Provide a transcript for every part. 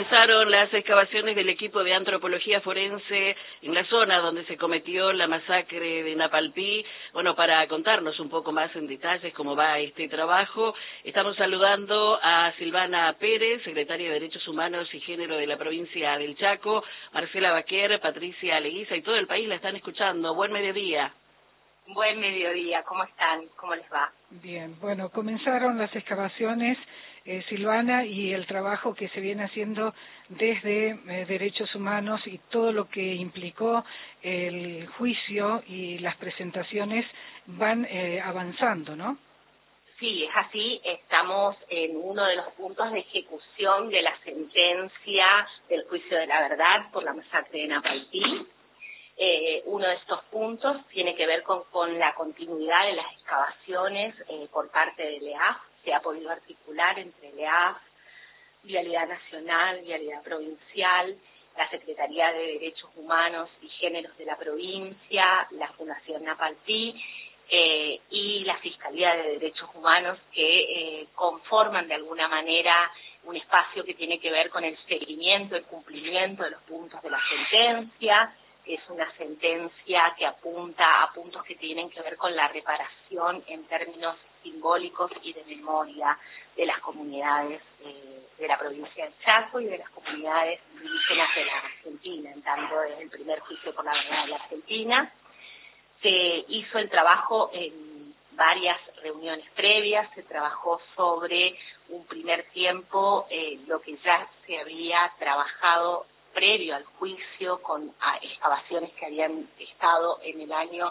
comenzaron las excavaciones del equipo de antropología forense en la zona donde se cometió la masacre de Napalpí. Bueno, para contarnos un poco más en detalles cómo va este trabajo, estamos saludando a Silvana Pérez, secretaria de Derechos Humanos y Género de la provincia del Chaco, Marcela Baquer, Patricia Leguiza y todo el país la están escuchando. Buen mediodía. Buen mediodía, ¿cómo están? ¿Cómo les va? Bien, bueno, comenzaron las excavaciones, Silvana, y el trabajo que se viene haciendo desde Derechos Humanos y todo lo que implicó el juicio y las presentaciones van avanzando, ¿no? Sí, es así, estamos en uno de los puntos de ejecución de la sentencia del juicio de la verdad por la masacre de Napalpí. Uno de estos puntos tiene que ver con la continuidad de las excavaciones por parte de LEAF. Se ha podido articular entre LEAF, Vialidad Nacional, Vialidad Provincial, la Secretaría de Derechos Humanos y Géneros de la provincia, la Fundación Napalpí y la Fiscalía de Derechos Humanos, que conforman de alguna manera un espacio que tiene que ver con el seguimiento, el cumplimiento de los puntos de la sentencia. Es una sentencia que apunta a puntos que tienen que ver con la reparación en términos simbólicos y de memoria de las comunidades de la provincia del Chaco y de las comunidades indígenas de la Argentina, en tanto desde el primer juicio por la verdad de la Argentina. Se hizo el trabajo en varias reuniones previas, se trabajó sobre un primer tiempo, lo que ya se había trabajado previo al juicio con excavaciones que habían estado en el año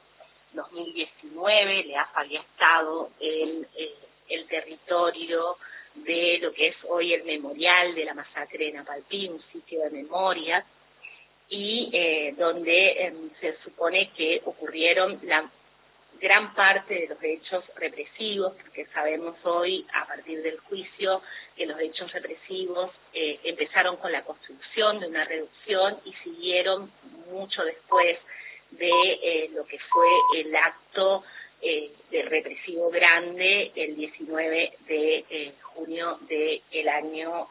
2019, LEAF había estado en el territorio de lo que es hoy el memorial de la masacre de Napalpí, un sitio de memoria, y donde se supone que ocurrieron la gran parte de los hechos represivos, porque sabemos hoy, a partir del juicio, que los hechos represivos empezaron con la construcción de una reducción y siguieron mucho después de lo que fue el acto de represivo grande el 19 de junio del año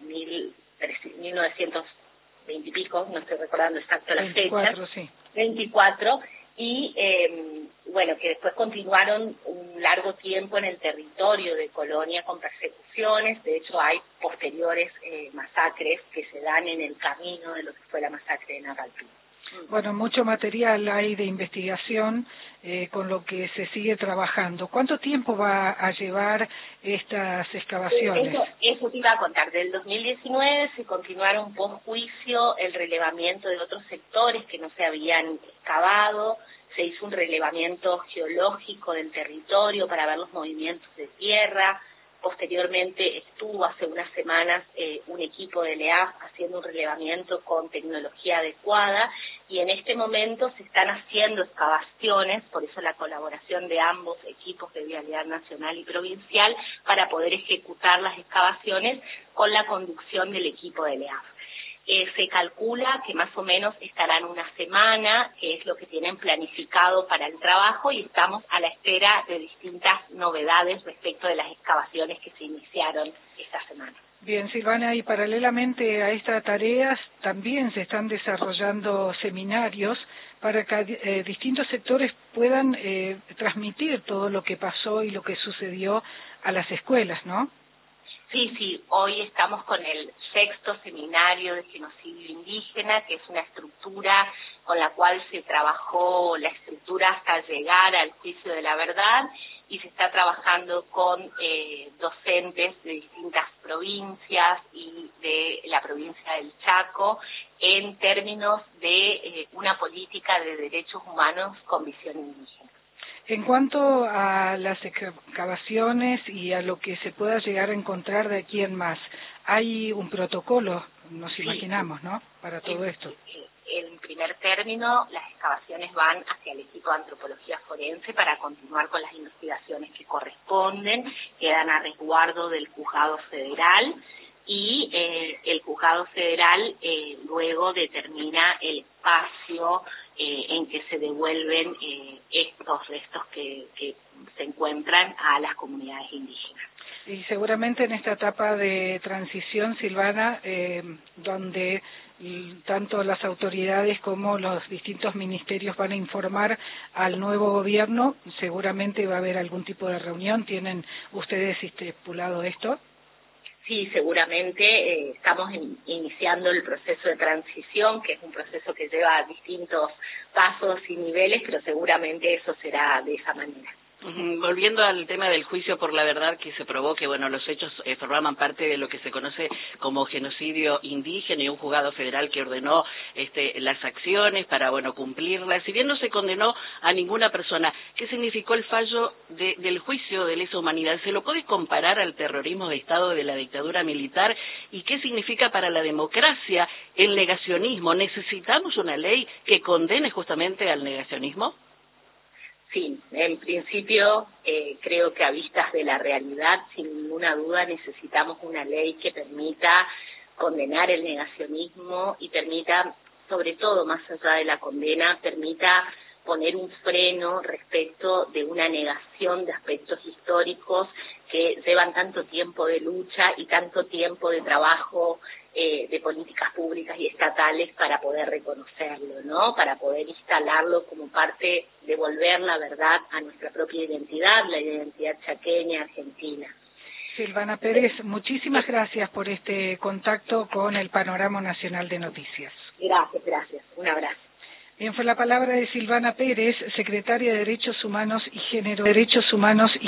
1920 y pico, no estoy recordando exacto la fecha, sí. 24, y bueno, que después continuaron un largo tiempo en el territorio de Colonia con persecuciones. De hecho hay posteriores masacres que se dan en el camino de lo que fue la masacre de Napalpí. Bueno, mucho material hay de investigación con lo que se sigue trabajando. ¿Cuánto tiempo va a llevar estas excavaciones? Eso te iba a contar. Del 2019 se continuaron post juicio el relevamiento de otros sectores que no se habían excavado. Se hizo un relevamiento geológico del territorio para ver los movimientos de tierra. Posteriormente estuvo hace unas semanas un equipo de LEAF haciendo un relevamiento con tecnología adecuada, y en este momento se están haciendo excavaciones, por eso la colaboración de ambos equipos de Vialidad Nacional y Provincial, para poder ejecutar las excavaciones con la conducción del equipo de LEAF. Se calcula que más o menos estarán una semana, que es lo que tienen planificado para el trabajo, y estamos a la espera de distintas novedades respecto de las excavaciones que se iniciaron esta semana. Bien, Silvana, y paralelamente a estas tareas también se están desarrollando seminarios para que distintos sectores puedan transmitir todo lo que pasó y lo que sucedió a las escuelas, ¿no? Sí, hoy estamos con el 6º seminario de genocidio indígena, que es una estructura con la cual se trabajó la estructura hasta llegar al juicio de la verdad, y se está trabajando con docentes de distintas provincias y de la provincia del Chaco en términos de una política de derechos humanos con visión indígena. En cuanto a las excavaciones y a lo que se pueda llegar a encontrar de aquí en más, hay un protocolo, nos imaginamos, ¿no?, para todo esto. En primer término, las excavaciones van hacia el equipo de antropología forense para continuar con las investigaciones que corresponden, quedan a resguardo del Juzgado Federal, y el Juzgado Federal luego determina el espacio en que se devuelven estos restos que se encuentran a las comunidades indígenas. Y seguramente en esta etapa de transición, Silvana, donde tanto las autoridades como los distintos ministerios van a informar al nuevo gobierno, seguramente va a haber algún tipo de reunión. ¿Tienen ustedes estipulado esto? Sí, seguramente estamos iniciando el proceso de transición, que es un proceso que lleva distintos pasos y niveles, pero seguramente eso será de esa manera. Volviendo al tema del juicio por la verdad que se probó que los hechos formaban parte de lo que se conoce como genocidio indígena y un juzgado federal que ordenó las acciones para cumplirlas. Si bien no se condenó a ninguna persona, ¿qué significó el fallo del juicio de lesa humanidad? ¿Se lo puede comparar al terrorismo de Estado de la dictadura militar? ¿Y qué significa para la democracia el negacionismo? ¿Necesitamos una ley que condene justamente al negacionismo? Sí, en principio creo que a vistas de la realidad, sin ninguna duda, necesitamos una ley que permita condenar el negacionismo y permita, sobre todo más allá de la condena, permita poner un freno respecto de una negación de aspectos históricos que llevan tanto tiempo de lucha y tanto tiempo de trabajo de políticas públicas y estatales para poder reconocerlo, ¿no? Para poder instalarlo como parte de volver la verdad a nuestra propia identidad, la identidad chaqueña, argentina. Silvana Pérez, muchísimas gracias por este contacto con el Panorama Nacional de Noticias. Gracias. Un abrazo. Bien, fue la palabra de Silvana Pérez, secretaria de Derechos Humanos y Género.